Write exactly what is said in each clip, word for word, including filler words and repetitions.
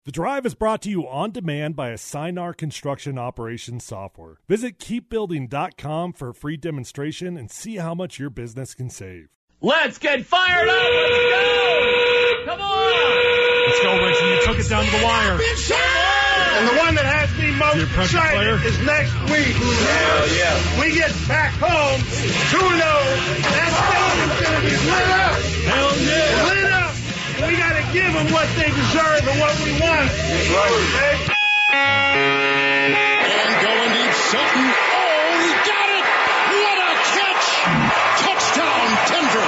The Drive is brought to you on demand by Assignar Construction Operations Software. Visit keep building dot com for a free demonstration and see how much your business can save. Let's get fired up! Let's go! Come on! Let's go, Richie. You took it down to the wire. And the one that has me most excited is next week. Hell yeah. We get back home two and oh. That stadium's going to be lit up. Hell yeah. Lit up. We got to give them what they deserve and what we want. Right. And going deep, Sutton. Oh, he got it. What a catch. Touchdown, Denver.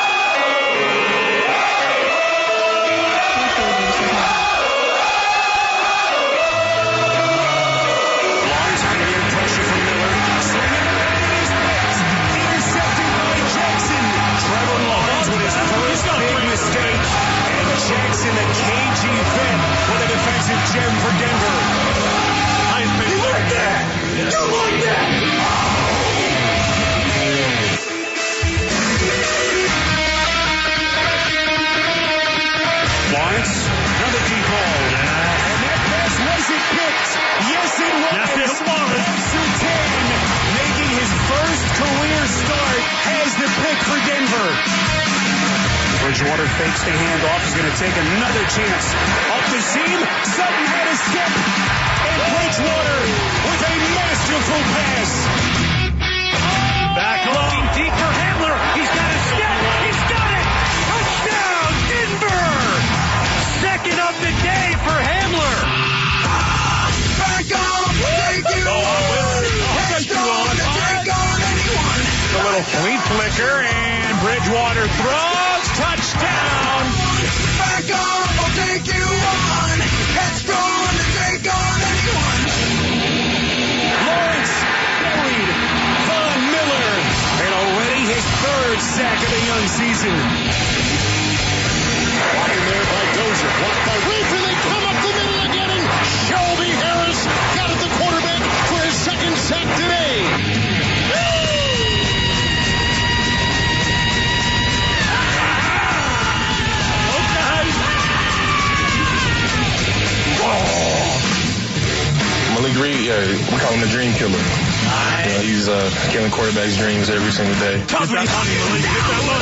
Lawrence bringing in pressure from Miller. Swinging around in his legs. Intercepted by Jackson. Trevor Lawrence with his first big mistake. And Jackson, a cagey vet, with a defensive gem for Denver. You like that? You like that? Lawrence, another deep ball. And that pass, was it picked? Yes, it was. Yes, it was. Surtain, making his first career start, has the pick for Denver. Bridgewater fakes the handoff. He's going to take another chance. Up the seam. Sutton had a step. And Bridgewater with a masterful pass. Back looking deep for Hamler. He's got a step. He's got it. Touchdown, Denver. Second of the day for Hamler. Back on. Take you Go on, Will. I'll take you on. Take on anyone. A little fleet flicker, and Bridgewater throws. Touchdown. Back on. I'll take you on. Headstrong to take on anyone. Lawrence buried. Von Miller. And already his third sack of the young season. Blocking there by Dozier. Blocked by Reef, and they come up the middle again. And Shelby Harris got at the quarterback for his second sack today. Malik Reed, yeah, we call him the dream killer. You know, he's uh, killing quarterbacks' dreams every single day. Tough that money, Malik. Get that look.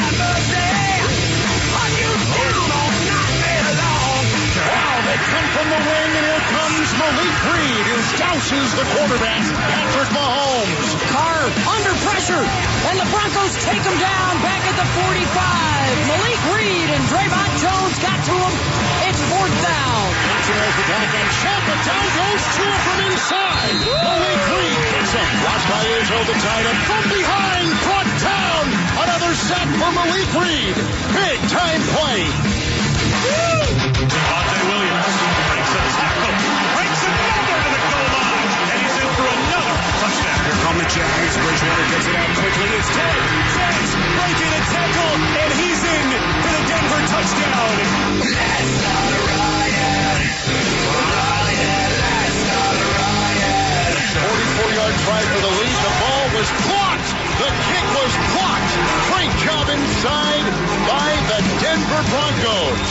Wow, they come from the wing, and here comes Malik Reed, who douses the quarterback, Patrick Mahomes. Carr under pressure, and the Broncos take him down back at the forty-five. Malik Reed and Draymond Jones got to him. It's fourth down. There's the back and shot, but down goes Tua from inside. Malik Reed gets him. Watched by Izzo, the tight end from behind, brought down. Another sack for Malik Reed. Big time play. Devontae Williams breaks a tackle, breaks another to the goal line, and he's in for another touchdown. Here come the Jags. Bridgewater gets it out quickly. It's Ted. Ted's breaking a tackle, and he's in for the Denver touchdown. Let's start a riot. Riot. Let's start a riot. forty-four yard try for the lead. The ball was blocked. The kick was blocked. Great job inside by the Denver Broncos.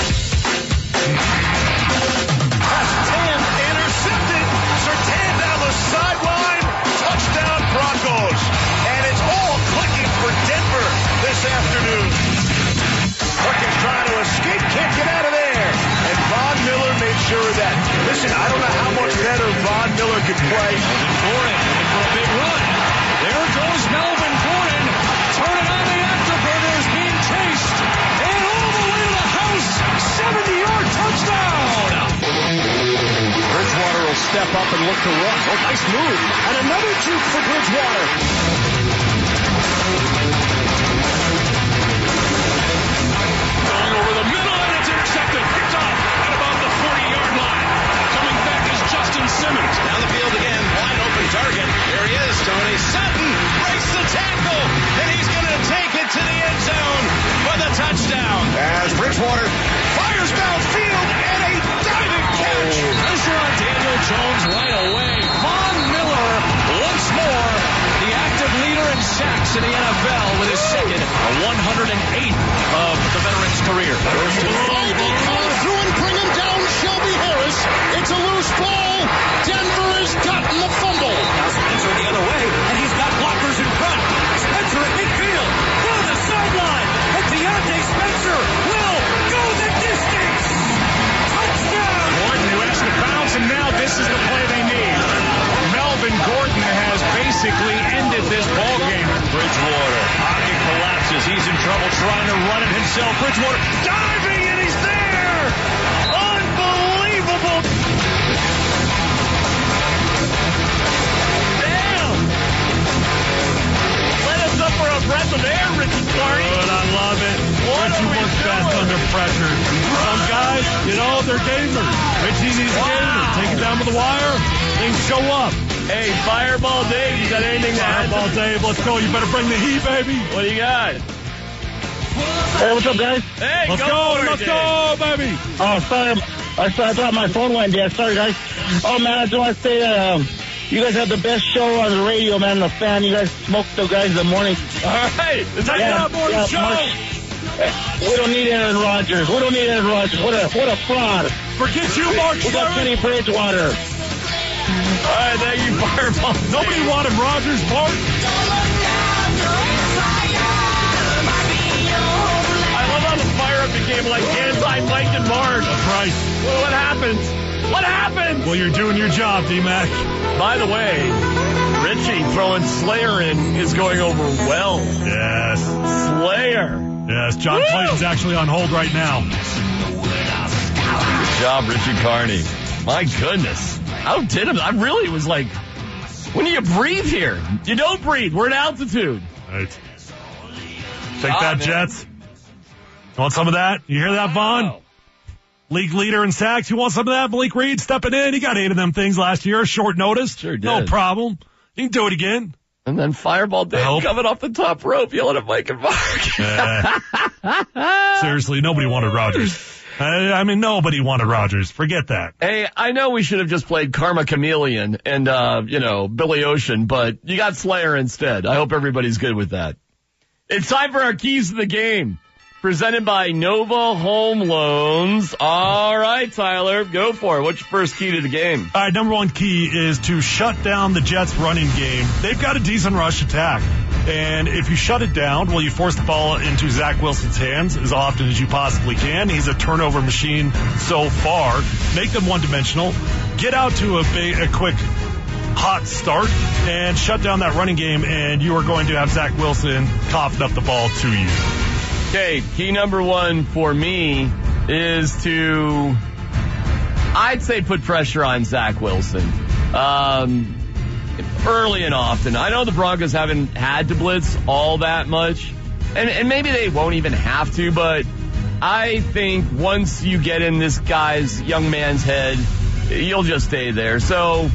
Surtain intercepted. Surtain down the sideline. Touchdown Broncos. And it's all clicking for Denver this afternoon. Perkins trying to escape. Can't get out of there. And Von Miller made sure of that. Listen, I don't know how much better Von Miller could play. Melvin Gordon looking for a big run. There goes Melvin Gordon. Turning on the afterburners, being chased. And all the way to the house. seventy-yard touchdown. Bridgewater will step up and look to run. Oh, nice move. And another juke for Bridgewater. Going over the middle, and it's intercepted. Picked off at about the forty-yard line. Coming back is Justin Simmons. Down the field again, wide open target. There he is, Tony Sutton breaks the tackle, and he's going to take it to the end zone for the touchdown. As Bridgewater Fires downfield, and a diving catch. Pressure on Daniel Jones right away. Von Miller once more, the active leader to run it himself. Bridgewater diving, and he's there! Unbelievable! Damn! Let us up for a breath of air, Richie Carney. Good, I love it. What Richie are we works best doing? under pressure. Some guys, you know, they're gamers. Richie needs a Wow. gamer. Take it down to the wire. Things show up. Hey, Fireball Dave, you got anything to add? Fireball Dave, let's go. You better bring the heat, baby. What do you got? Hey, what's up, guys? Hey, Let's go, go, for it, let's Dave. go, baby. Oh, sorry. I, I thought my phone went dead. Sorry, guys. Oh, man, I just want to say um, you guys have the best show on the radio, man. I'm a fan. You guys smoke the guys in the morning. All right. Is that Yeah. not morning yeah, show? Mark, we don't need Aaron Rodgers. We don't need Aaron Rodgers. What a what a fraud. Forget you, Mark We got Schlereth. Kenny Bridgewater. All right, thank you, Fireball. Nobody wanted Rodgers, Mark. I love how the fire-up became like anti-Mike and Mark. That's right. Well, what happened? What happened? Well, you're doing your job, D-Mac. By the way, Richie throwing Slayer in is going over well. Yes. Slayer. Yes, John Woo! Clayton's actually on hold right now. Good job, Richie Carney. My goodness. How did him? I really was like, when do you breathe here? You don't breathe. We're at altitude. Right. Take Ah, that, man. Jets. You want some of that? You hear that, Vaughn? Wow. League leader in sacks. You want some of that? Malik Reed stepping in. He got eight of them things last year. Short notice. Sure did. No problem. He can do it again. And then Fireball Dave Help. coming off the top rope yelling at Mike and Mark. Uh, seriously, nobody wanted Rodgers. I, I mean, nobody wanted Rodgers. Forget that. Hey, I know we should have just played Karma Chameleon and, uh, you know, Billy Ocean, but you got Slayer instead. I hope everybody's good with that. It's time for our keys to the game. Presented by Nova Home Loans. All right, Tyler, go for it. What's your first key to the game? All right, number one key is to shut down the Jets' running game. They've got a decent rush attack. And if you shut it down, well, you force the ball into Zach Wilson's hands as often as you possibly can. He's a turnover machine so far. Make them one-dimensional. Get out to a, big, a quick hot start and shut down that running game, and you are going to have Zach Wilson coughing up the ball to you. Okay, key number one for me is to, I'd say, put pressure on Zach Wilson. Um, early and often. I know the Broncos haven't had to blitz all that much, and, and maybe they won't even have to, but I think once you get in this guy's young man's head, you'll just stay there. So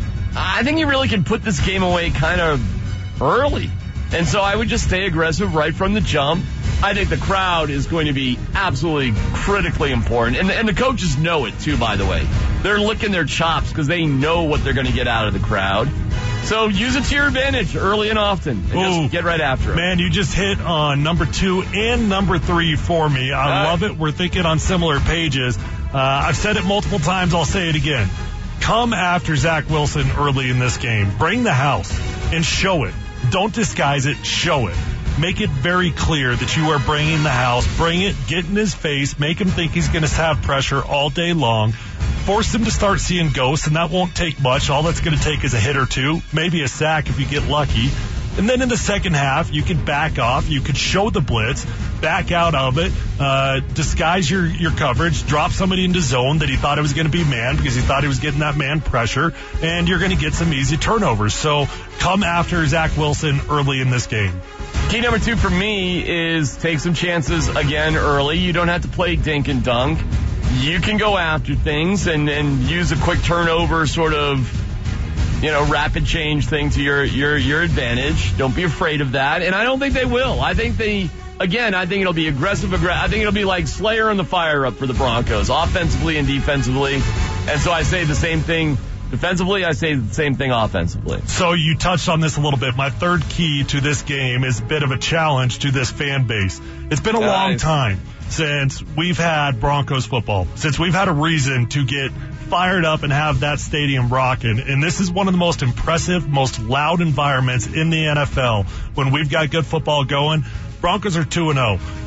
I think you really can put this game away kind of early. And so I would just stay aggressive right from the jump. I think the crowd is going to be absolutely critically important. And, and the coaches know it, too, by the way. They're licking their chops because they know what they're going to get out of the crowd. So use it to your advantage early and often. And Ooh, just get right after it. Man, you just hit on number two and number three for me. I All right. love it. We're thinking on similar pages. Uh, I've said it multiple times. I'll say it again. Come after Zach Wilson early in this game. Bring the house and show it. Don't disguise it. Show it. Make it very clear that you are bringing the house. Bring it. Get in his face. Make him think he's going to have pressure all day long. Force him to start seeing ghosts, and that won't take much. All that's going to take is a hit or two, maybe a sack if you get lucky. And then in the second half, you can back off. You could show the blitz, back out of it, uh, disguise your, your coverage, drop somebody into zone that he thought it was going to be man because he thought he was getting that man pressure, and you're going to get some easy turnovers. So come after Zach Wilson early in this game. Key number two for me is take some chances again early. You don't have to play dink and dunk. You can go after things and, and use a quick turnover sort of, you know, rapid change thing to your, your, your advantage. Don't be afraid of that. And I don't think they will. I think they, again, I think it'll be aggressive. Aggr- I think it'll be like Slayer and the fire up for the Broncos, offensively and defensively. And so I say the same thing defensively. I say the same thing offensively. So you touched on this a little bit. My third key to this game is a bit of a challenge to this fan base. It's been a Nice. long time since we've had Broncos football, since we've had a reason to get fired up and have that stadium rocking. And this is one of the most impressive, most loud environments in the N F L. When we've got good football going, Broncos are two and oh.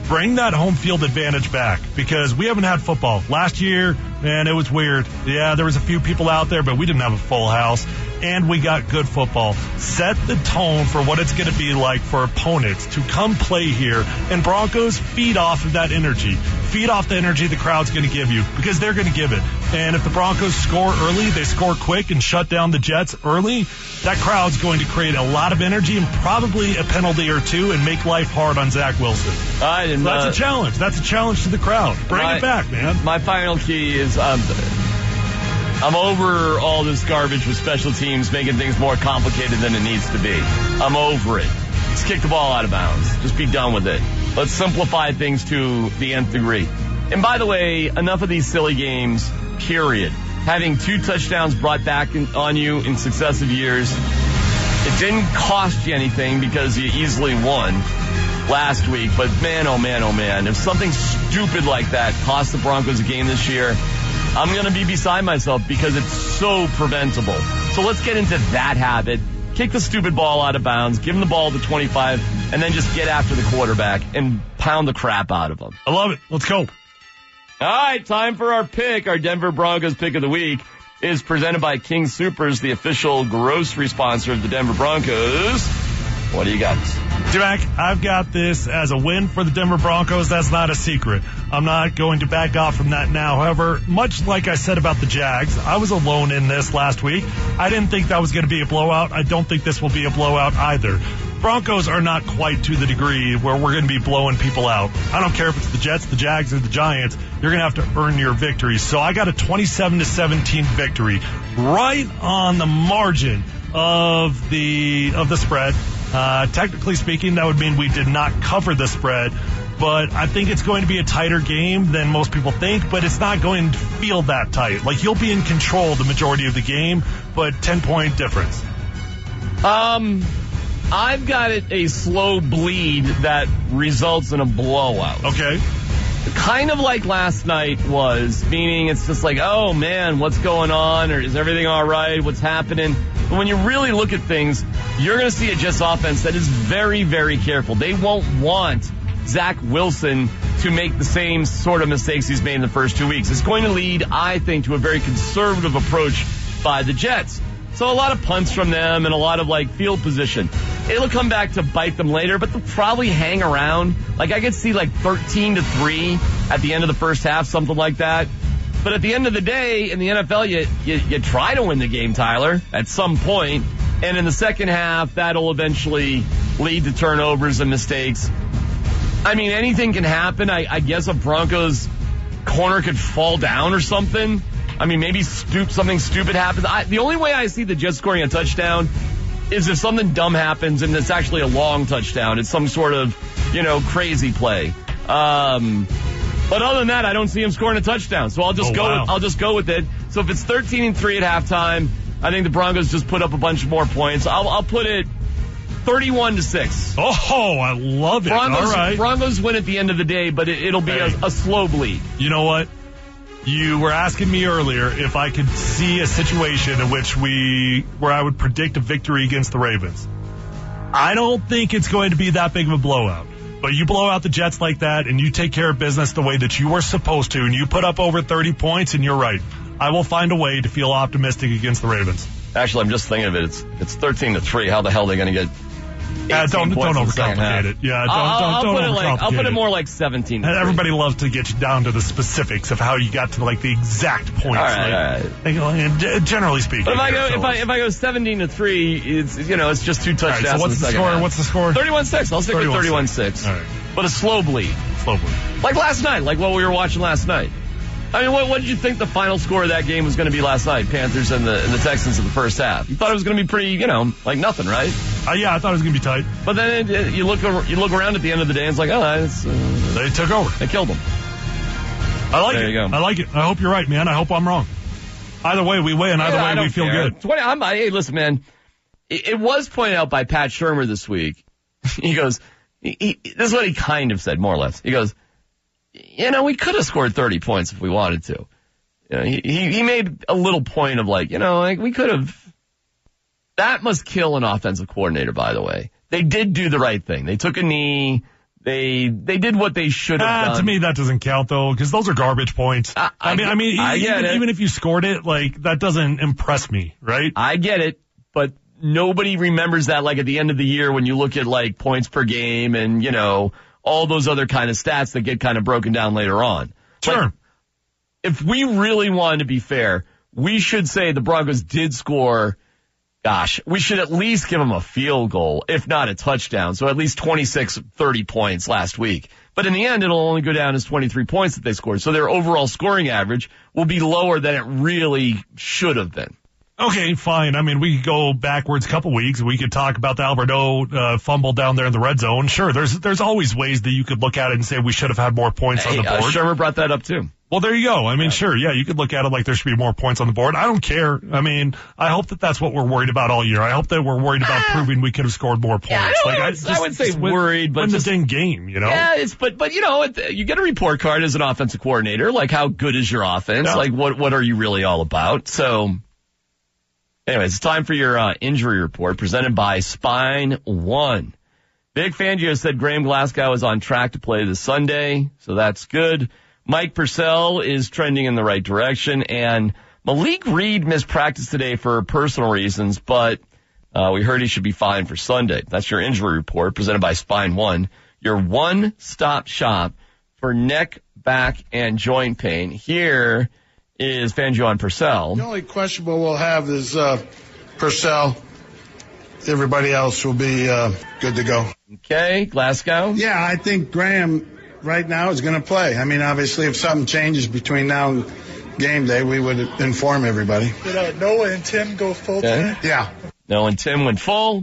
bring that home field advantage back because we haven't had football. Last year, man, it was weird. Yeah, there was a few people out there, but we didn't have a full house. And we got good football. Set the tone for what it's going to be like for opponents to come play here. And Broncos feed off of that energy. Feed off the energy the crowd's going to give you because they're going to give it. And if the Broncos score early, they score quick and shut down the Jets early, that crowd's going to create a lot of energy and probably a penalty or two and make life hard on Zach Wilson. I didn't, so that's uh, a challenge. That's a challenge to the crowd. Bring my, it back, man. My final key is um, I'm over all this garbage with special teams making things more complicated than it needs to be. I'm over it. Let's kick the ball out of bounds. Just be done with it. Let's simplify things to the nth degree. And by the way, enough of these silly games, period. Having two touchdowns brought back in, on you in successive years, it didn't cost you anything because you easily won last week. But man, oh man, oh man, if something stupid like that cost the Broncos a game this year, I'm going to be beside myself because it's so preventable. So let's get into that habit. Kick the stupid ball out of bounds, give him the ball to twenty-five, and then just get after the quarterback and pound the crap out of him. I love it. Let's go. All right, time for our pick. Our Denver Broncos pick of the week is presented by King Supers, the official grocery sponsor of the Denver Broncos. What do you got? Jack, I've got this as a win for the Denver Broncos. That's not a secret. I'm not going to back off from that now. However, much like I said about the Jags, I was alone in this last week. I didn't think that was going to be a blowout. I don't think this will be a blowout either. Broncos are not quite to the degree where we're going to be blowing people out. I don't care if it's the Jets, the Jags, or the Giants. You're going to have to earn your victories. So I got a twenty-seven to seventeen victory right on the margin of the of the spread. Uh, technically speaking, that would mean we did not cover the spread, but I think it's going to be a tighter game than most people think, but it's not going to feel that tight. Like, you'll be in control the majority of the game, but ten-point difference. Um, I've got it a slow bleed that results in a blowout. Okay. Kind of like last night was, meaning it's just like, oh man, what's going on? Or is everything all right? What's happening? But when you really look at things, you're going to see a Jets offense that is very, very careful. They won't want Zach Wilson to make the same sort of mistakes he's made in the first two weeks. It's going to lead, I think, to a very conservative approach by the Jets. So a lot of punts from them and a lot of, like, field position. It'll come back to bite them later, but they'll probably hang around. Like, I could see, like, thirteen to three at the end of the first half, something like that. But at the end of the day, in the N F L, you, you, you try to win the game, Tyler, at some point. And in the second half, that'll eventually lead to turnovers and mistakes. I mean, anything can happen. I, I guess a Broncos corner could fall down or something. I mean, maybe stoop, something stupid happens. I, the only way I see the Jets scoring a touchdown is if something dumb happens and it's actually a long touchdown. It's some sort of, you know, crazy play. Um, but other than that, I don't see him scoring a touchdown. So I'll just oh, go. Wow. I'll just go with it. So if it's thirteen and three at halftime, I think the Broncos just put up a bunch more points. I'll, I'll put it thirty-one to six. Oh, I love it. Broncos, All right. Broncos win at the end of the day, but it, it'll be hey. a, a slow bleed. You know what? You were asking me earlier if I could see a situation in which we, where I would predict a victory against the Ravens. I don't think it's going to be that big of a blowout. But you blow out the Jets like that and you take care of business the way that you were supposed to and you put up over thirty points and you're right. I will find a way to feel optimistic against the Ravens. Actually, I'm just thinking of it. It's it's thirteen to three. How the hell are they going to get Uh, don't don't overcomplicate it. Yeah, don't I'll, don't, I'll don't put overcomplicate it like, I'll put it it. more like seventeen. And everybody loves to get you down to the specifics of how you got to like the exact points. All right, like, all right. Like, and g- generally speaking. But if I go so if I if I go seventeen to three, it's you know it's just two touchdowns. All right, so what's in the the score? half. What's the score? thirty-one six. I'll stick with thirty-one six. All right. But a slow bleed. Slow bleed. Like last night, like what we were watching last night. I mean, what, what did you think the final score of that game was going to be last night? Panthers and the and the Texans in the first half. You thought it was going to be pretty, you know, like nothing, right? Uh, yeah, I thought it was going to be tight. But then it, it, you look over, you look around at the end of the day, and it's like, oh, it's, uh, They took over. they killed them. I like There it. you go. I like it. I hope you're right, man. I hope I'm wrong. Either way, we win. Either Yeah, I way, don't we feel care. good. twenty, I'm, hey, listen, man. It, it was pointed out by Pat Shurmur this week. He goes, he, he, this is what he kind of said, more or less. He goes, you know, we could have scored thirty points if we wanted to. You know, he, he, he made a little point of like, you know, like we could have. That must kill an offensive coordinator, by the way. They did do the right thing. They took a knee. They they did what they should have Ah, done. to me, that doesn't count, though, because those are garbage points. I, I, I mean, I mean, I even, get it. even if you scored it, like, that doesn't impress me, right? I get it, but nobody remembers that, like, at the end of the year when you look at, like, points per game and, you know, all those other kind of stats that get kind of broken down later on. Sure. Like, if we really wanted to be fair, we should say the Broncos did score. Gosh, we should at least give them a field goal, if not a touchdown. So at least twenty-six, thirty points last week. But in the end, it'll only go down as twenty-three points that they scored. So their overall scoring average will be lower than it really should have been. Okay, fine. I mean, we could go backwards a couple weeks. We could talk about the Alberto uh, fumble down there in the red zone. Sure, there's there's always ways that you could look at it and say we should have had more points Hey, on the uh, board. Shermer brought that up too. Well, there you go. I mean, sure, yeah, you could look at it like there should be more points on the board. I don't care. I mean, I hope that that's what we're worried about all year. I hope that we're worried about proving we could have scored more points. Yeah, I, like, would, just, I would say just win, worried, but win just, the dang game, you know? Yeah, it's but but you know, it, you get a report card as an offensive coordinator. Like, how good is your offense? Yeah. Like, what what are you really all about? So, anyways, it's time for your uh, injury report presented by Spine One. Vic Fangio said Graham Glasgow is on track to play this Sunday, so that's good. Mike Purcell is trending in the right direction, and Malik Reed missed practice today for personal reasons, but uh, we heard he should be fine for Sunday. That's your injury report presented by Spine One, your one-stop shop for neck, back, and joint pain. Here is Fangio on Purcell. The only questionable we'll have is uh, Purcell. Everybody else will be uh, good to go. Okay, Glasgow? Yeah, I think Graham right now is going to play. I mean, obviously, if something changes between now and game day, we would inform everybody. Did uh, Noah and Tim go full Okay. time? Yeah. Noah and Tim went full.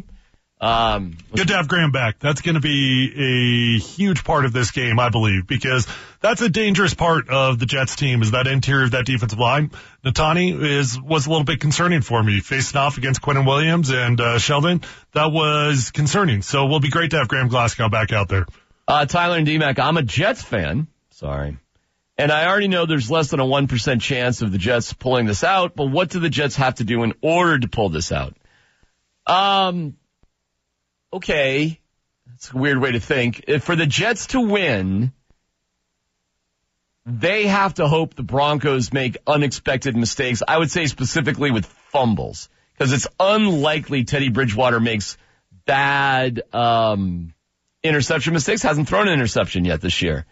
Um, Good to have Graham back. That's going to be a huge part of this game, I believe, because that's a dangerous part of the Jets team is that interior of that defensive line. Natani is was a little bit concerning for me. Facing off against Quinnen Williams and uh, Sheldon, that was concerning. So it will be great to have Graham Glasgow back out there. Uh, Tyler and D-Mac, I'm a Jets fan. Sorry. And I already know there's less than a one percent chance of the Jets pulling this out, but what do the Jets have to do in order to pull this out? Um, okay. That's a weird way to think. If for the Jets to win, they have to hope the Broncos make unexpected mistakes. I would say specifically with fumbles, because it's unlikely Teddy Bridgewater makes bad, um, interception mistakes. Hasn't thrown an interception yet this year.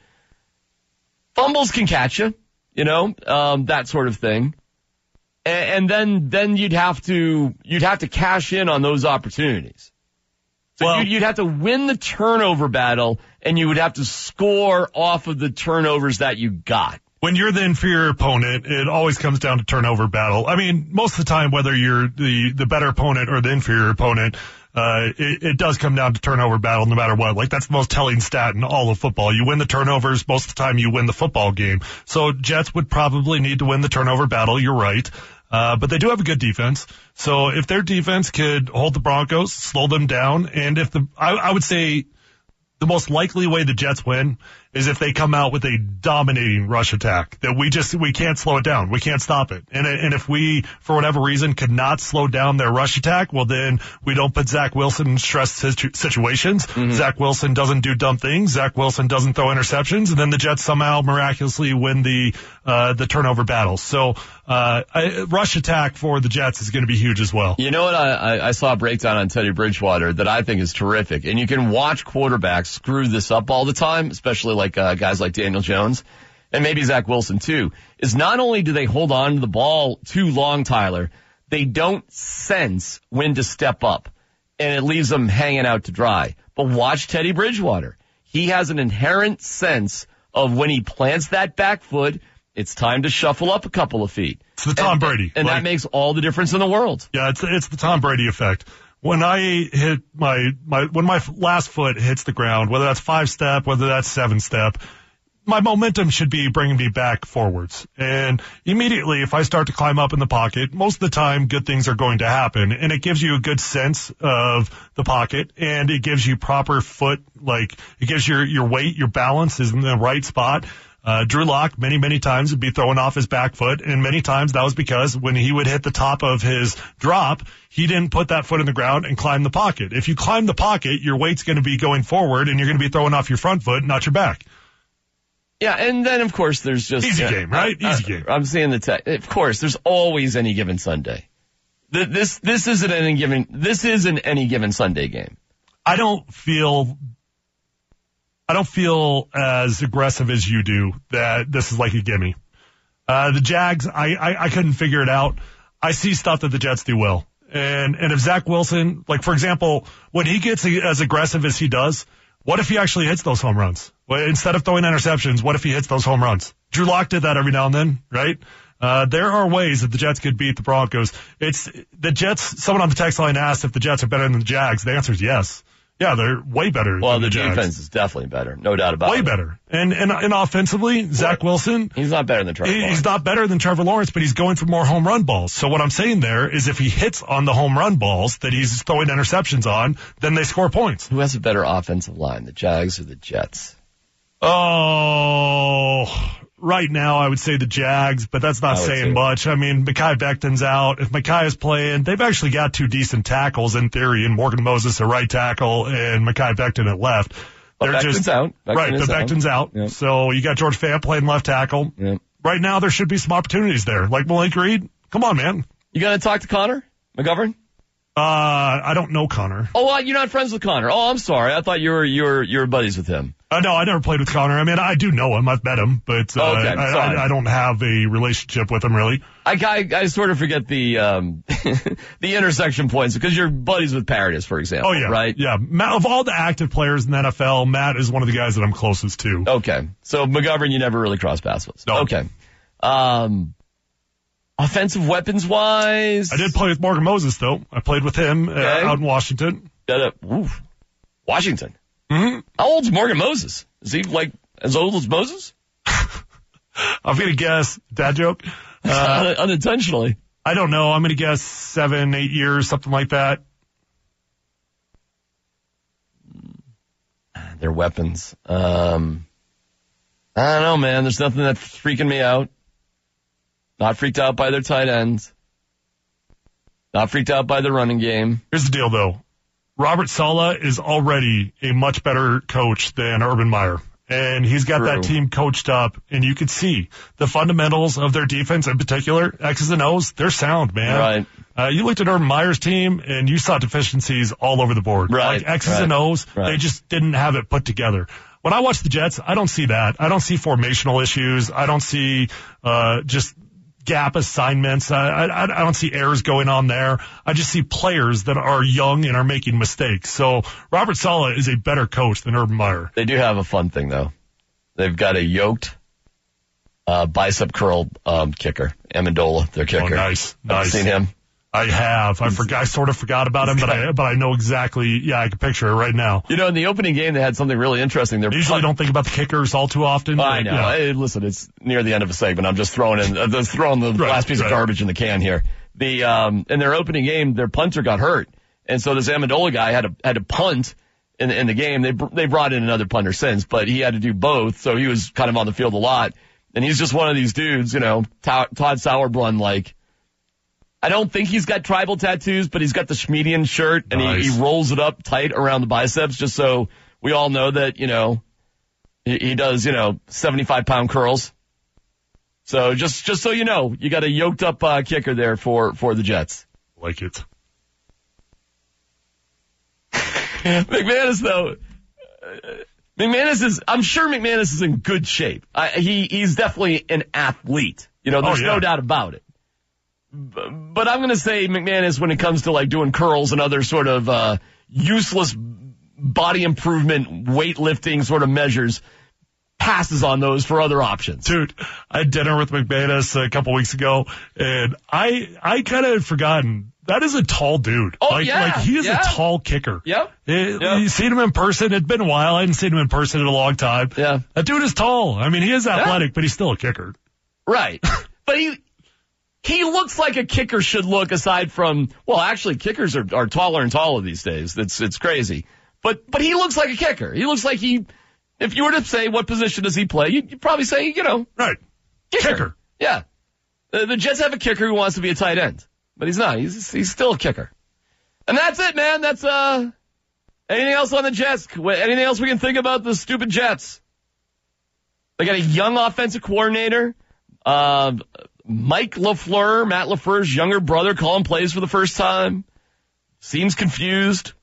Fumbles can catch you, you know, um, that sort of thing. And, and then, then you'd have to, you'd have to cash in on those opportunities. So Well- you'd, you'd have to win the turnover battle, and you would have to score off of the turnovers that you got. When you're the inferior opponent, it always comes down to turnover battle. I mean, most of the time, whether you're the, the better opponent or the inferior opponent, uh, it, it does come down to turnover battle no matter what. Like, that's the most telling stat in all of football. You win the turnovers, most of the time you win the football game. So Jets would probably need to win the turnover battle, you're right. Uh, but they do have a good defense. So if their defense could hold the Broncos, slow them down, and if the, I, I would say the most likely way the Jets win is if they come out with a dominating rush attack that we just, we can't slow it down. We can't stop it. And, and if we, for whatever reason, could not slow down their rush attack, well, then we don't put Zach Wilson in stress situ- situations. Mm-hmm. Zach Wilson doesn't do dumb things. Zach Wilson doesn't throw interceptions. And then the Jets somehow miraculously win the, uh, the turnover battle. So, uh, I, rush attack for the Jets is going to be huge as well. You know what? I, I, I saw a breakdown on Teddy Bridgewater that I think is terrific. And you can watch quarterbacks screw this up all the time, especially like uh, guys like Daniel Jones and maybe Zach Wilson too, is not only do they hold on to the ball too long, Tyler, they don't sense when to step up, and it leaves them hanging out to dry. But watch Teddy Bridgewater. He has an inherent sense of when he plants that back foot, it's time to shuffle up a couple of feet. It's the Tom and, Brady. And like, that makes all the difference in the world. Yeah, it's it's the Tom Brady effect. When I hit my, my, when my last foot hits the ground, whether that's five step, whether that's seven step, my momentum should be bringing me back forwards. And immediately, if I start to climb up in the pocket, most of the time, good things are going to happen. And it gives you a good sense of the pocket, and it gives you proper foot, like, it gives your, your weight, your balance is in the right spot. Uh, Drew Lock many, many times would be throwing off his back foot, and many times that was because when he would hit the top of his drop, he didn't put that foot in the ground and climb the pocket. If you climb the pocket, your weight's going to be going forward, and you're going to be throwing off your front foot, not your back. Yeah, and then, of course, there's just... Easy uh, game, right? uh, Easy game. I'm seeing the tech. Of course, there's always any given Sunday. This this isn't any given this isn't any given Sunday game. I don't feel I don't feel as aggressive as you do that this is like a gimme. Uh, the Jags, I, I, I couldn't figure it out. I see stuff that the Jets do well. And and if Zach Wilson, like for example, when he gets as aggressive as he does, what if he actually hits those home runs? Well, instead of throwing interceptions, what if he hits those home runs? Drew Lock did that every now and then, right? Uh, there are ways that the Jets could beat the Broncos. It's the Jets. Someone on the text line asked if the Jets are better than the Jags. The answer is yes. Yeah, they're way better. Well, than the, the Jags. defense is definitely better, no doubt about way it. Way better. And, and and offensively, Zach Wilson. He's not better than Trevor Lawrence. He's not better than Trevor Lawrence, but he's going for more home run balls. So what I'm saying there is if he hits on the home run balls that he's throwing interceptions on, then they score points. Who has a better offensive line, the Jags or the Jets? Oh, right now I would say the Jags, but that's not saying too. much. I mean, Mekhi Becton's out. If Mekhi is playing, they've actually got two decent tackles in theory, and Morgan Moses at right tackle and Mekhi Becton at left. Well, They're Becton's just out. Becton right. The out. Becton's out. Yep. So you got George Fant playing left tackle. Yep. Right now there should be some opportunities there. Like Malik Reed. Come on, man. You got to talk to Connor McGovern? Uh, I don't know Connor. Oh, well, you're not friends with Connor. Oh, I'm sorry. I thought you were you were you were buddies with him. Uh, no, I never played with Connor. I mean, I do know him. I've met him, but uh, okay, I, I, I don't have a relationship with him, really. I, I, I sort of forget the um, the intersection points because you're buddies with Paradis, for example. Oh, yeah. Right? Yeah. Matt, of all the active players in the N F L, Matt is one of the guys that I'm closest to. Okay. So McGovern, you never really crossed paths with. No. Okay. Um, offensive weapons-wise? I did play with Morgan Moses, though. I played with him uh, okay. out in Washington. Uh, oof. Washington. Mm-hmm. How old's Morgan Moses? Is he like as old as Moses? I'm going to guess, dad joke. Uh, unintentionally. I don't know. I'm going to guess seven, eight years, something like that. Their weapons. Um, I don't know, man. There's nothing that's freaking me out. Not freaked out by their tight ends. Not freaked out by the running game. Here's the deal, though. Robert Saleh is already a much better coach than Urban Meyer. And he's got True. that team coached up, and you could see the fundamentals of their defense in particular, X's and O's, they're sound, man. Right. Uh, you looked at Urban Meyer's team, and you saw deficiencies all over the board. Right. Like X's right. and O's, right. they just didn't have it put together. When I watch the Jets, I don't see that. I don't see formational issues. I don't see uh just gap assignments. I, I, I don't see errors going on there. I just see players that are young and are making mistakes. So Robert Saleh is a better coach than Urban Meyer. They do have a fun thing, though. They've got a yoked uh, bicep curl um, kicker, Amendola, their kicker. Oh, nice. Have nice. you seen him? I have. I forgot. I sort of forgot about him, but I but I know exactly. Yeah, I can picture it right now. You know, in the opening game, they had something really interesting. They're I usually punt- don't think about the kickers all too often. I but, know. yeah. Hey, listen, it's near the end of a segment. I'm just throwing in, uh, just throwing the Right, last piece right. of garbage in the can here. The um, in their opening game, their punter got hurt, and so this Amendola guy had to had to punt in the, in the game. They they brought in another punter since, but he had to do both, so he was kind of on the field a lot. And he's just one of these dudes, you know, Todd Sauerbrunn like. I don't think he's got tribal tattoos, but he's got the Schmedian shirt, and Nice. he, he rolls it up tight around the biceps just so we all know that, you know, he, he does, you know, seventy-five pound curls. So just just so you know, you got a yoked up uh, kicker there for, for the Jets. Like it. McManus, though, uh, McManus is, I'm sure McManus is in good shape. I, he He's definitely an athlete. You know, there's Oh, yeah. no doubt about it. But I'm going to say McManus, when it comes to like doing curls and other sort of uh, useless body improvement, weightlifting sort of measures, passes on those for other options. Dude, I had dinner with McManus a couple weeks ago, and I I kind of had forgotten. That is a tall dude. Oh, like, yeah, like he is yeah. a tall kicker. Yep. Eh, Yep. You've seen him in person. It's been a while. I hadn't seen him in person in a long time. Yeah. That dude is tall. I mean, he is athletic, but he's still a kicker. Right. But he he looks like a kicker should look, aside from, well, actually, kickers are, are taller and taller these days. It's it's crazy. But but he looks like a kicker. He looks like he If you were to say what position does he play, you'd, you'd probably say, you know, right, kicker. kicker. Yeah, the, the Jets have a kicker who wants to be a tight end, but he's not. He's he's still a kicker. And that's it, man. That's uh. Anything else on the Jets? Anything else we can think about the stupid Jets? They got a young offensive coordinator, uh, Mike LaFleur, Matt LaFleur's younger brother, calling plays for the first time. Seems confused.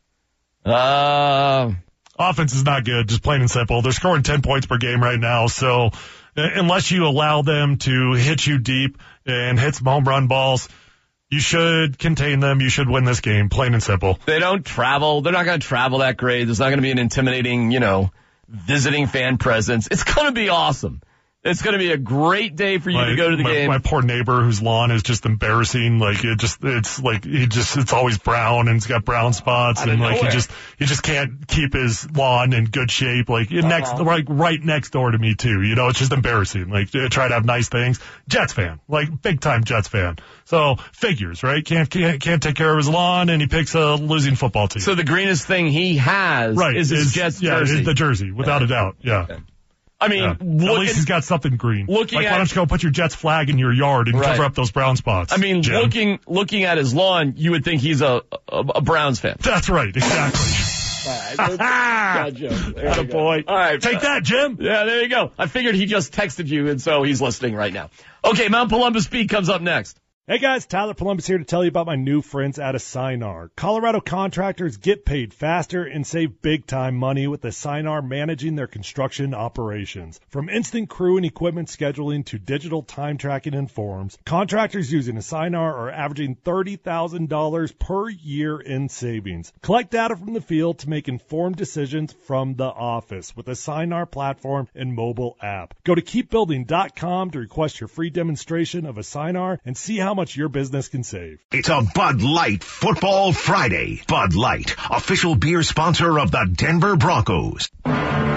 Uh, Offense is not good, just plain and simple. They're scoring ten points per game right now, so unless you allow them to hit you deep and hit some home run balls, you should contain them. You should win this game, plain and simple. They don't travel. They're not going to travel that great. There's not going to be an intimidating, you know, visiting fan presence. It's going to be awesome. It's going to be a great day for you my, to go to the my, game. My poor neighbor whose lawn is just embarrassing. Like it just, it's like, he just, it's always brown and it's got brown spots and like he just, he just can't keep his lawn in good shape. Like uh-huh. next, like right next door to me too. You know, it's just embarrassing. Like try to have nice things. Jets fan, like big time Jets fan. So figures, right? Can't, can't, can't take care of his lawn and he picks a losing football team. So the greenest thing he has right, is his is, Jets yeah, jersey. Is the jersey, without a doubt. Yeah. Okay. I mean, yeah. look at least at, he's got something green. Looking like, at, why don't you go put your Jets flag in your yard and right. cover up those brown spots? I mean, Jim. looking looking at his lawn, you would think he's a a, a Browns fan. That's right, exactly. All right, Atta boy. All right, take that, Jim. Yeah, there you go. I figured he just texted you, and so he's listening right now. Okay, Mount Columbus Beat comes up next. Hey guys, Tyler Columbus here to tell you about my new friends at Assinar. Colorado contractors get paid faster and save big time money with Assinar managing their construction operations. From instant crew and equipment scheduling to digital time tracking and forms, contractors using Assinar are averaging thirty thousand dollars per year in savings. Collect data from the field to make informed decisions from the office with Assinar platform and mobile app. Go to keep building dot com to request your free demonstration of Assinar and see how much your business can save. It's a Bud Light Football Friday. Bud Light, official beer sponsor of the Denver Broncos. From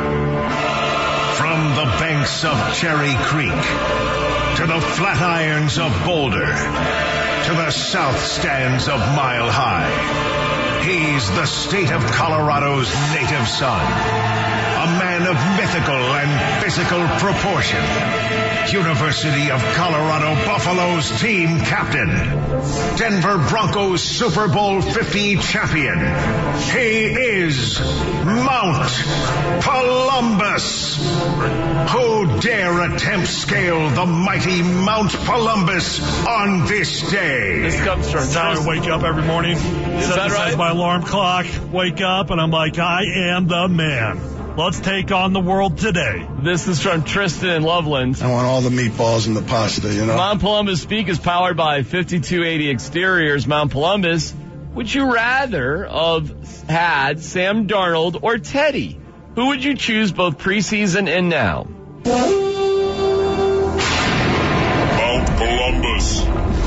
the banks of Cherry Creek to the flat irons of Boulder to the south stands of Mile High, he's the state of Colorado's native son. A man of mythical and physical proportion. University of Colorado Buffaloes team captain. Denver Broncos Super Bowl fifty champion. He is Mount Columbus. Who dare attempt scale the mighty Mount Columbus on this day? This comes from I wake up every morning. Is that right? My alarm clock. Wake up and I'm like, I am the man. Let's take on the world today. This is from Tristan in Loveland. I want all the meatballs and the pasta, you know. Mount Columbus Speak is powered by fifty-two eighty Exteriors. Mount Columbus, would you rather have had Sam Darnold or Teddy? Who would you choose both preseason and now? Mount Columbus.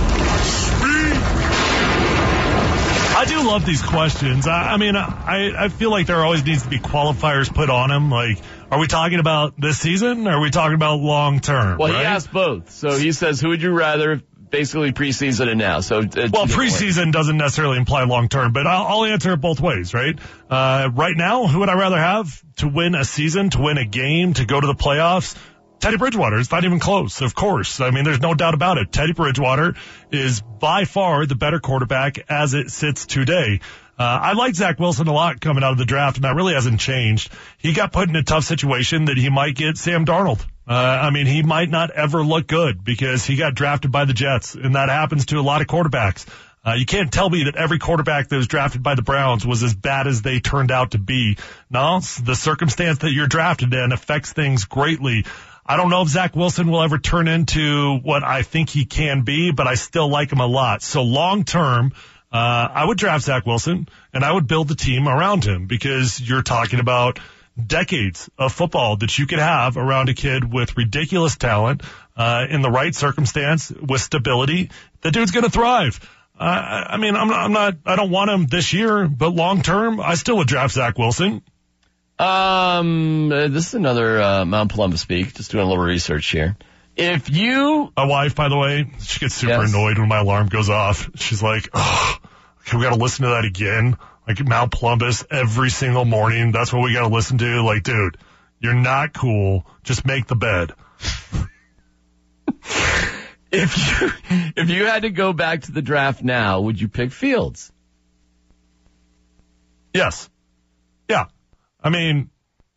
I do love these questions. I, I mean, I, I feel like there always needs to be qualifiers put on them. Like, are we talking about this season or are we talking about long term? Well, right? he asked both. So he says, who would you rather, basically preseason and now? So, uh, well, preseason doesn't necessarily imply long term, but I'll, I'll answer it both ways, right? Uh, right now, who would I rather have to win a season, to win a game, to go to the playoffs? Teddy Bridgewater. It's not even close, of course. I mean, there's no doubt about it. Teddy Bridgewater is by far the better quarterback as it sits today. Uh, I like Zach Wilson a lot coming out of the draft, and that really hasn't changed. He got put in a tough situation that he might get Sam Darnold. Uh, I mean, he might not ever look good because he got drafted by the Jets, and that happens to a lot of quarterbacks. Uh, you can't tell me that every quarterback that was drafted by the Browns was as bad as they turned out to be. No, the circumstance that you're drafted in affects things greatly. I don't know if Zach Wilson will ever turn into what I think he can be, but I still like him a lot. So long term, uh, I would draft Zach Wilson and I would build the team around him because you're talking about decades of football that you could have around a kid with ridiculous talent, uh, in the right circumstance with stability. The dude's going to thrive. Uh, I mean, I'm not, I'm not, I don't want him this year, but long term, I still would draft Zach Wilson. Um, uh, this is another uh, Mount Columbus Speak. Just doing a little research here. If you, my wife, by the way, she gets super yes. annoyed when my alarm goes off. She's like, "Oh, okay, we got to listen to that again." Like Mount Columbus every single morning. That's what we got to listen to. Like, dude, You're not cool. Just make the bed. If you if you had to go back to the draft now, would you pick Fields? Yes. Yeah. I mean,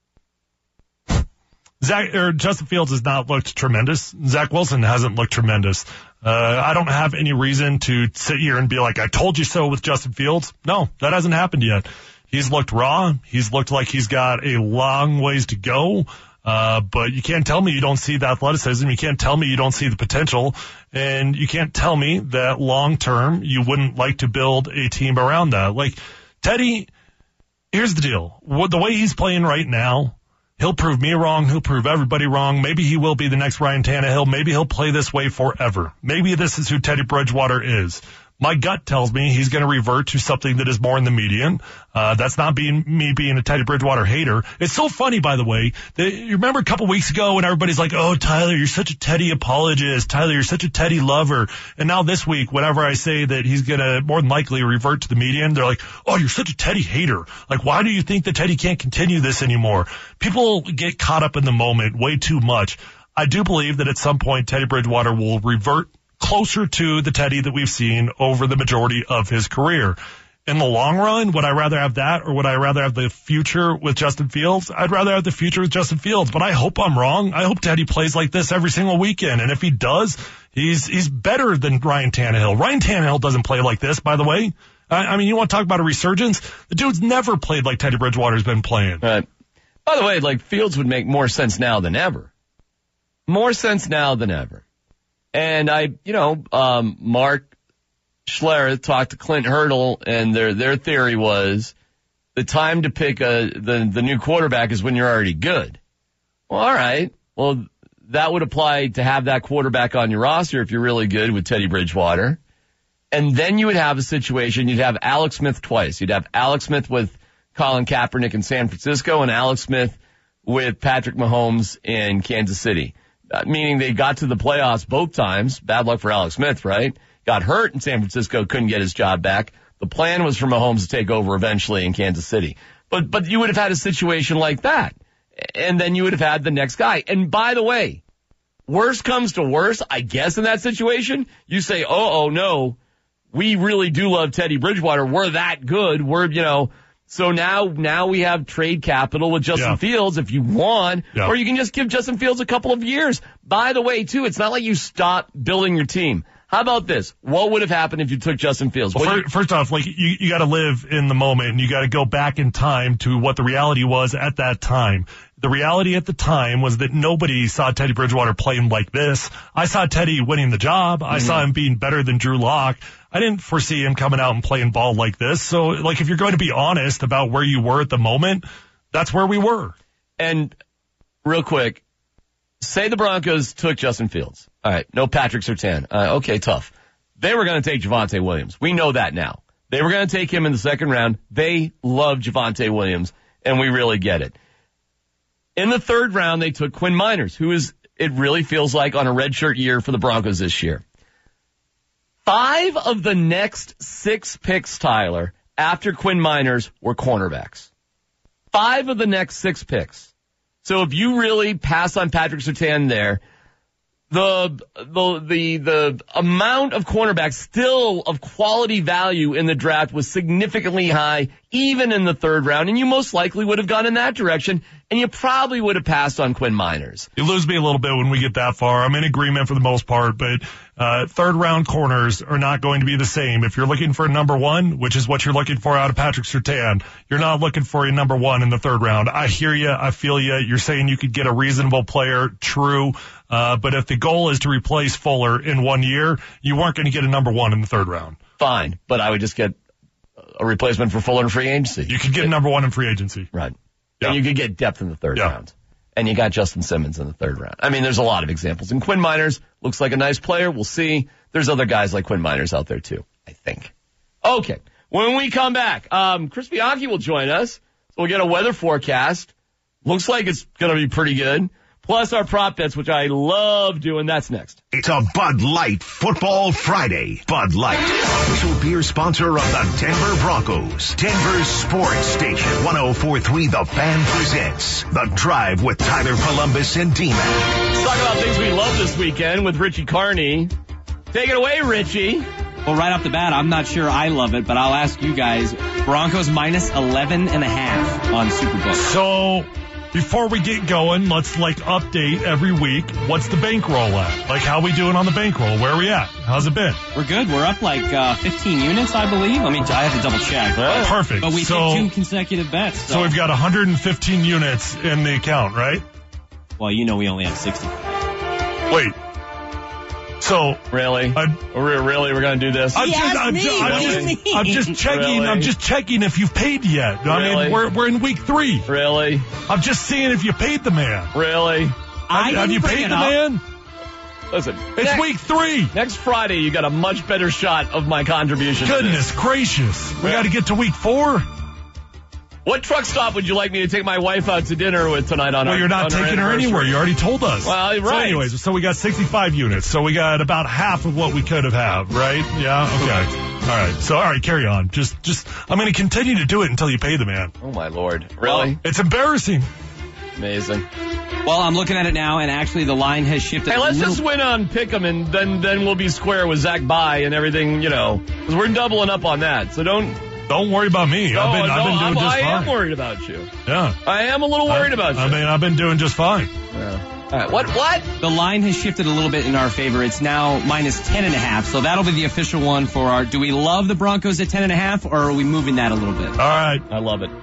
Zach or Justin Fields has not looked tremendous. Zach Wilson hasn't looked tremendous. Uh, I don't have any reason to sit here and be like, I told you so with Justin Fields. No, that hasn't happened yet. He's looked raw. He's looked like he's got a long ways to go. Uh, but you can't tell me you don't see the athleticism. You can't tell me you don't see the potential. And you can't tell me that long term you wouldn't like to build a team around that. Like, Teddy, here's the deal. The way he's playing right now, he'll prove me wrong. He'll prove everybody wrong. Maybe he will be the next Ryan Tannehill. Maybe he'll play this way forever. Maybe this is who Teddy Bridgewater is. My gut tells me he's going to revert to something that is more in the median. Uh, that's not being me being a Teddy Bridgewater hater. It's so funny, by the way, that you remember a couple weeks ago when everybody's like, oh, Tyler, you're such a Teddy apologist. Tyler, you're such a Teddy lover. And now this week, whenever I say that he's going to more than likely revert to the median, they're like, oh, you're such a Teddy hater. Like, why do you think that Teddy can't continue this anymore? People get caught up in the moment way too much. I do believe that at some point Teddy Bridgewater will revert closer to the Teddy that we've seen over the majority of his career. In the long run, would I rather have that or would I rather have the future with Justin Fields? I'd rather have the future with Justin Fields, but I hope I'm wrong. I hope Teddy plays like this every single weekend. And if he does, he's, he's better than Ryan Tannehill. Ryan Tannehill doesn't play like this, by the way. I, I mean, you want to talk about a resurgence? The dude's never played like Teddy Bridgewater's been playing. Right. By the way, like, Fields would make more sense now than ever. More sense now than ever. And I, you know, um, Mark Schlereth talked to Clint Hurdle, and their their theory was the time to pick a the the new quarterback is when you're already good. Well, all right. Well, that would apply to have that quarterback on your roster if you're really good with Teddy Bridgewater. And then you would have a situation, you'd have Alex Smith twice. You'd have Alex Smith with Colin Kaepernick in San Francisco and Alex Smith with Patrick Mahomes in Kansas City. Uh, meaning they got to the playoffs both times. Bad luck for Alex Smith, right? Got hurt in San Francisco, couldn't get his job back. The plan was for Mahomes to take over eventually in Kansas City. But, but you would have had a situation like that. And then you would have had the next guy. And by the way, worst comes to worst, I guess in that situation, you say, oh, oh no, we really do love Teddy Bridgewater. We're that good. We're, you know, so now, now we have trade capital with Justin yeah. Fields if you want, yeah. or you can just give Justin Fields a couple of years. By the way, too, it's not like you stop building your team. How about this? What would have happened if you took Justin Fields? Well, first, you- first off, like, you, you gotta live in the moment and you gotta go back in time to what the reality was at that time. The reality at the time was that nobody saw Teddy Bridgewater playing like this. I saw Teddy winning the job. I mm-hmm. saw him being better than Drew Lock. I didn't foresee him coming out and playing ball like this. So, like, if you're going to be honest about where you were at the moment, that's where we were. And real quick, say the Broncos took Justin Fields. All right, no Patrick Surtain. Uh, okay, tough. They were going to take Javonte Williams. We know that now. They were going to take him in the second round. They love Javonte Williams, and we really get it. In the third round, they took Quinn Miners, who is, it really feels like, on a redshirt year for the Broncos this year. Five of the next six picks, Tyler, after Quinn Miners were cornerbacks. Five of the next six picks. So if you really pass on Patrick Surtain there, the, the, the, the amount of cornerbacks still of quality value in the draft was significantly high, even in the third round, and you most likely would have gone in that direction, and you probably would have passed on Quinn Miners. You lose me a little bit when we get that far. I'm in agreement for the most part, but uh third round corners are not going to be the same. If you're looking for a number one, which is what you're looking for out of Patrick Surtain, you're not looking for a number one in the third round. I hear you. I feel you. You're saying you could get a reasonable player. True. Uh, but if the goal is to replace Fuller in one year, you weren't going to get a number one in the third round. Fine. But I would just get a replacement for Fuller in free agency. You could get a number one in free agency. Right. Yeah. And you could get depth in the third yeah. round. And you got Justin Simmons in the third round. I mean, there's a lot of examples. And Quinn Miners looks like a nice player. We'll see. There's other guys like Quinn Miners out there too, I think. Okay. When we come back, um, Chris Bianchi will join us. So we'll get a weather forecast. Looks like it's going to be pretty good. plus our prop bets, which I love doing. That's next. It's a Bud Light Football Friday. Bud Light, official beer sponsor of the Denver Broncos. Denver's sports station. one oh four point three The Fan presents The Drive with Tyler Columbus and D-Man. Let's talk about things we love this weekend with Richie Carney. Take it away, Richie. Well, right off the bat, I'm not sure I love it, but I'll ask you guys. Broncos minus eleven and a half on Superbook. So, before we get going, let's like update every week. What's the bankroll at? Like, how we doing on the bankroll? Where are we at? How's it been? We're good. We're up like uh, fifteen units, I believe. I mean, I have to double check. Oh, perfect. But we so, did two consecutive bets. So. so we've got one hundred fifteen units in the account, right? Well, you know we only have sixty. Wait. So really, I, we're really we're gonna do this. I'm he just, asked I'm, me. just, I'm, What just, do you mean? I'm just checking. Really? I'm just checking if you've paid yet. I Really? mean, we're we're in week three. Really? I'm just seeing if you paid the man. Really? I have, have you bring paid it the up. man? Listen, It's next, week three. next Friday you got a much better shot of my contribution. to Goodness this. gracious, we Yeah. got to get to week four. What truck stop would you like me to take my wife out to dinner with tonight on Well, our you're not on our taking her anniversary? anywhere. You already told us. Well, So right. anyways, so we got sixty-five units. So we got about half of what we could have had, right? Yeah. Okay. All right. So all right, carry on. Just, just. I'm going to continue to do it until you pay the man. Oh my lord! Really? It's embarrassing. Amazing. Well, I'm looking at it now, and actually the line has shifted. Hey, let's a little. just win on Pick'em, and then then we'll be square with Zach Bye and everything, you know, because we're doubling up on that. So don't Don't worry about me. No, I've been, no, I've been doing I'm, just I fine. am worried about you. Yeah. I am a little worried I, about you. I mean, I've been doing just fine. Yeah. All right. What? What? The line has shifted a little bit in our favor. It's now minus ten and a half. So that'll be the official one for our. Do we love the Broncos at ten and a half, or are we moving that a little bit? All right. I love it.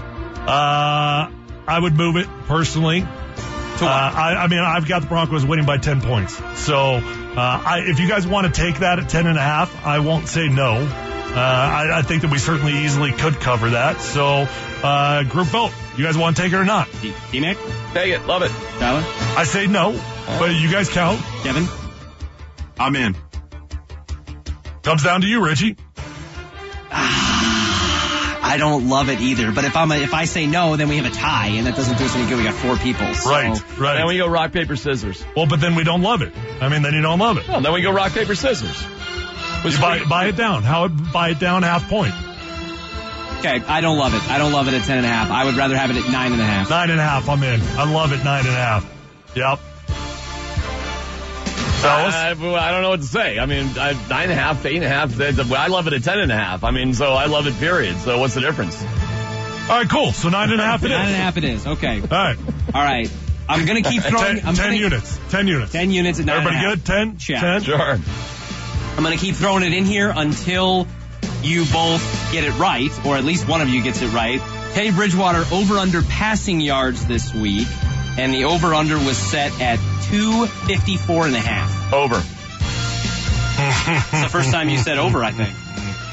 Uh, I would move it personally. Uh, I, I mean, I've got the Broncos winning by ten points. So, uh, I, if you guys want to take that at ten and a half, I won't say no. Uh, I, I think that we certainly easily could cover that. So, uh, group vote. You guys want to take it or not? D-Mac? Take it. Love it. Tyler? I say no, but you guys count. Kevin? I'm in. Comes down to you, Richie. I don't love it either. But if I'm a, if I say no, then we have a tie, and that doesn't do us any good. We got four people. So. Right, right. Then we go rock, paper, scissors. Well, but then we don't love it. I mean, then you don't love it. Well, then we go rock, paper, scissors. You buy, buy it down. How buy it down half point. Okay, I don't love it. I don't love it at ten and a half. I would rather have it at nine and a half. Nine and a half. I'm in. I love it. Nine and a half. Yep. Fellas? I, I don't know what to say. I mean, I, nine and a half, eight and a half. I love it at ten and a half. I mean, so I love it, period. So what's the difference? All right, cool. So nine and a half it is. Nine and a half it is. Okay. All right. All right. I'm going to keep throwing. ten, I'm ten gonna, units. Ten units. Ten units at nine Everybody and a half. good? Ten? Check. Ten? Sure. I'm going to keep throwing it in here until you both get it right, or at least one of you gets it right. Teddy Bridgewater over-under passing yards this week, and the over-under was set at two fifty-four and a half. Over. It's the first time you said over, I think.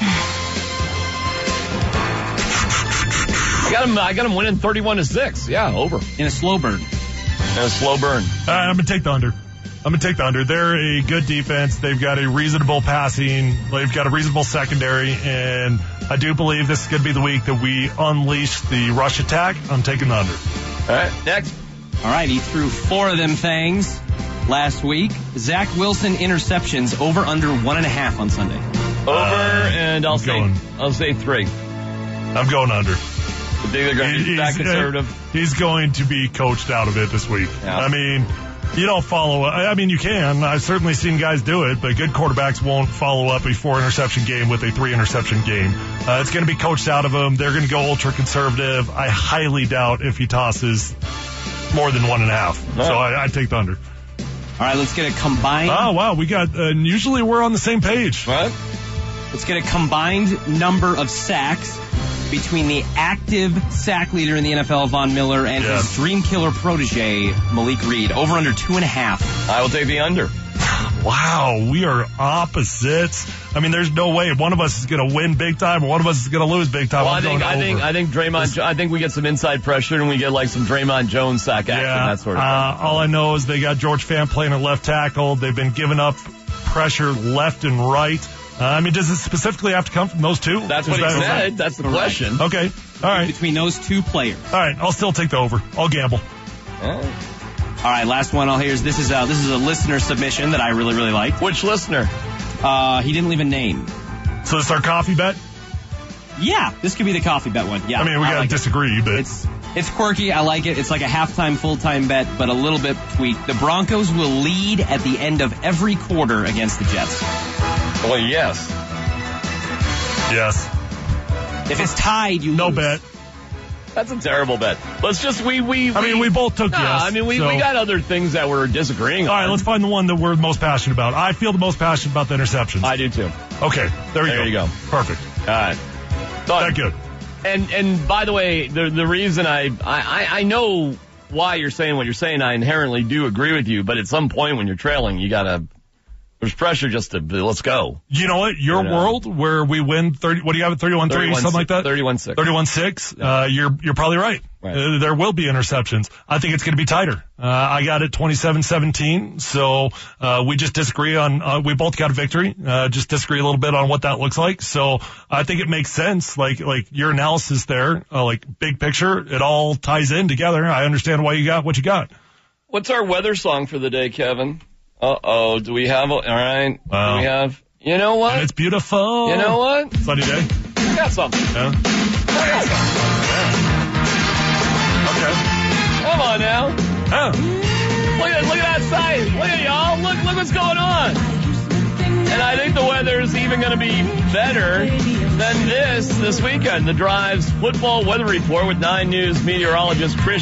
I got him. I got him winning thirty-one to six. Yeah, over. In a slow burn. And a slow burn. All right, I'm going to take the under. I'm going to take the under. They're a good defense. They've got a reasonable passing. They've got a reasonable secondary. And I do believe this is going to be the week that we unleash the rush attack. I'm taking the under. All right, next. All right, he threw four of them things last week. Zach Wilson interceptions over under one and a half on Sunday. Over, uh, and I'll I'm say going. I'll say three. I'm going under. I think they're going to be that conservative. Uh, he's going to be coached out of it this week. Yeah. I mean, you don't follow up. I mean, you can. I've certainly seen guys do it, but good quarterbacks won't follow up a four-interception game with a three-interception game. Uh, it's going to be coached out of them. They're going to go ultra-conservative. I highly doubt if he tosses more than one and a half. No. So I, I take the under. All right, let's get a combined. Oh, wow. We got, uh, usually we're on the same page. What? Let's get a combined number of sacks between the active sack leader in the N F L, Von Miller, and Yes. his dream killer protege, Malik Reed. Over under two and a half. I will take the under. Wow, we are opposites. I mean, there's no way one of us is going to win big time or one of us is going to lose big time. Well, I'm I think going I think over. I think Draymond. I think we get some inside pressure and we get like some Draymond Jones sack action, Yeah, that sort of uh, thing. all I know is they got George Fant playing at left tackle. They've been giving up pressure left and right. Uh, I mean, does it specifically have to come from those two? That's Is what he that- said. That's the question. Okay. All right. Between those two players. All right. I'll still take the over. I'll gamble. All right. All right, last one I'll hear is this is a, this is a listener submission that I really, really like. Which listener? Uh, he didn't leave a name. So it's our coffee bet? Yeah, this could be the coffee bet one. Yeah, I mean, we I gotta like disagree, it. but It's it's quirky. I like it. It's like a halftime, full-time bet, but a little bit tweaked. The Broncos will lead at the end of every quarter against the Jets. Well, yes. Yes. If it's tied, you no lose. bet. That's a terrible bet. Let's just, we, we, I mean, we both took nah, yes. I mean, we, so. we got other things that we're disagreeing All on. right, let's find the one that we're most passionate about. I feel the most passionate about the interceptions. I do too. Okay, there we there go. There you go. Perfect. All right. That good. And and by the way, the the reason I, I I know why you're saying what you're saying. I inherently do agree with you, but at some point when you're trailing, you gotta. There's pressure just to let's go. You know what? Your you know. world where we win thirty. What do you have at thirty-one three? Something like that. Thirty-one six. Thirty-one six. Uh, you're you're probably right. Right. Uh, there will be interceptions. I think it's going to be tighter. Uh, I got it twenty-seven seventeen. So uh, we just disagree on. Uh, we both got a victory. Uh, just disagree a little bit on what that looks like. So I think it makes sense. Like like your analysis there. Uh, like big picture, it all ties in together. I understand why you got what you got. What's our weather song for the day, Kevin? Uh-oh, do we have, a, all right, wow. do we have, you know what? And it's beautiful. You know what? Sunny day. We got something. Yeah. We got something. Yeah. Okay. Come on now. Yeah. Look at, look at that side. Look at y'all. Look, look what's going on. And I think the weather is even going to be better than this this weekend. The Drive's football weather report with Nine News meteorologist Chris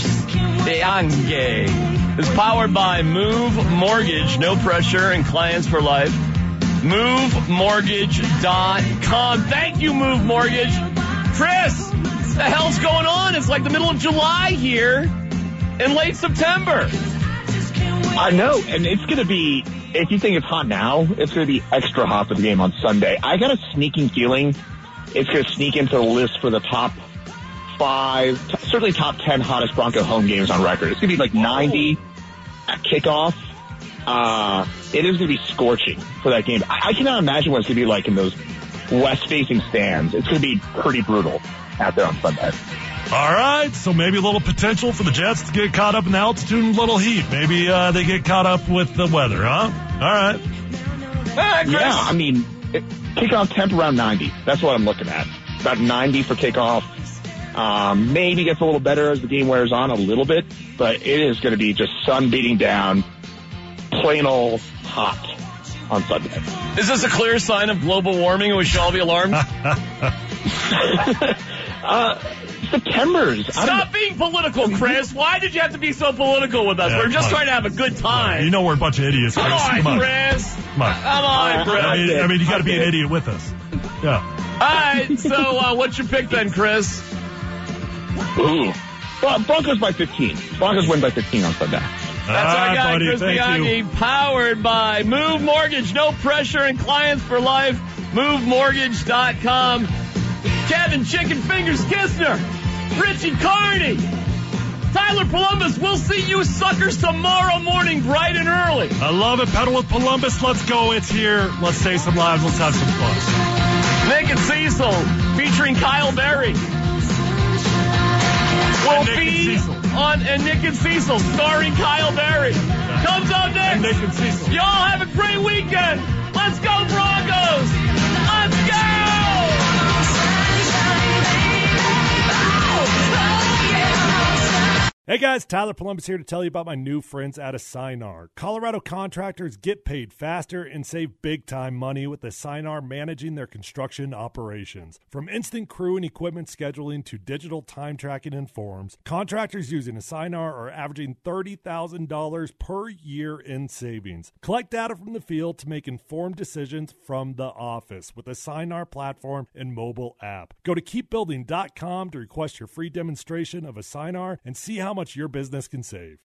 DeAnge is powered by Move Mortgage. No pressure and clients for life. Move Mortgage dot com. Thank you, Move Mortgage. Chris, what the hell's going on? It's like the middle of July here in late September. I know, and it's going to be, if you think it's hot now, it's going to be extra hot for the game on Sunday. I got a sneaking feeling it's going to sneak into the list for the top five, t- certainly top ten hottest Bronco home games on record. It's going to be like ninety at kickoff. Uh, it is going to be scorching for that game. I, I cannot imagine what it's going to be like in those west-facing stands. It's going to be pretty brutal out there on Sunday. All right, so maybe a little potential for the Jets to get caught up in the altitude and a little heat. Maybe uh, they get caught up with the weather, huh? All right. Right, yeah, I mean, it, kickoff temp around ninety. That's what I'm looking at. About ninety for kickoff. Um, maybe gets a little better as the game wears on a little bit, but it is going to be just sun beating down, plain old hot on Sunday. Is this a clear sign of global warming and we should all be alarmed? uh, September's. Stop being political, Chris. Why did you have to be so political with us? Yeah, We're just on. trying to have a good time. You know we're a bunch of idiots, Chris. Come on, Come on. Chris. Come on. Come on, Chris. I mean, I mean you got to be an idiot with us. Yeah. All right, so uh, what's your pick then, Chris? Ooh. Well, Broncos by fifteen. Broncos win by fifteen on Sunday. That's our guy, buddy, Chris thank Bianchi, you. powered by Move Mortgage. No pressure and clients for life. Move Mortgage dot com. Kevin Chicken Fingers Kistner, Richie Carney, Tyler Columbus. We'll see you suckers tomorrow morning, bright and early. I love it. Pedal with Columbus. Let's go. It's here. Let's save some lives. Let's have some fun. Nick and Cecil, featuring Kyle Berry. Will Nick be and Cecil. on and Nick and Cecil, starring Kyle Berry. Comes up next. And Nick and Cecil. Y'all have a great weekend. Let's go Broncos. Let's go. Hey guys, Tyler Columbus here to tell you about my new friends at Assinar. Colorado contractors get paid faster and save big time money with Assinar managing their construction operations. From instant crew and equipment scheduling to digital time tracking and forms, contractors using Assinar are averaging thirty thousand dollars per year in savings. Collect data from the field to make informed decisions from the office with Assinar platform and mobile app. Go to keep building dot com to request your free demonstration of Assinar and see how much your business can save.